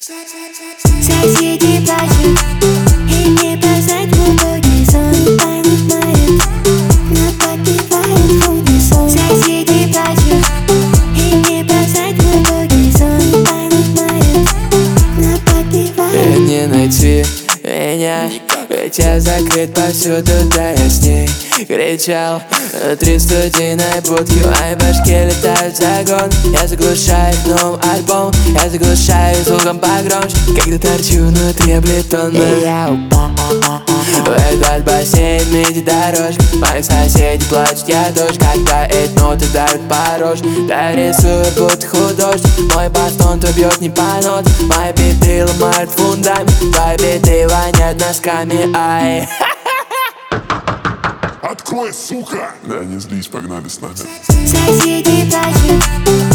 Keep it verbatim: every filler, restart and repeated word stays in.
Соседи плачут, и не познать глубокий сон. Понимают, но подпевают в унисон. Соседи плачут, и не познать глубокий сон. Понимают, но подпевают. И не найти меня, ведь я закрыт повсюду, да я с ней кричал три студийной будки, в моей башке летают загон. Я заглушаю новый альбом, я заглушаю звуком погромче, когда торчу внутри облитонной. И я упал в этот бассейн миди дорожка. Мои соседи плачут, я дождь, когда эти ноты давят по рожь. Да рисую будто художник, мой бастон то бьет не по нот. Мои биты ломают фундамент, твои биты воняют носками, ай. Открой, сука! Да, не злись, погнали с нами. Соседи плачут.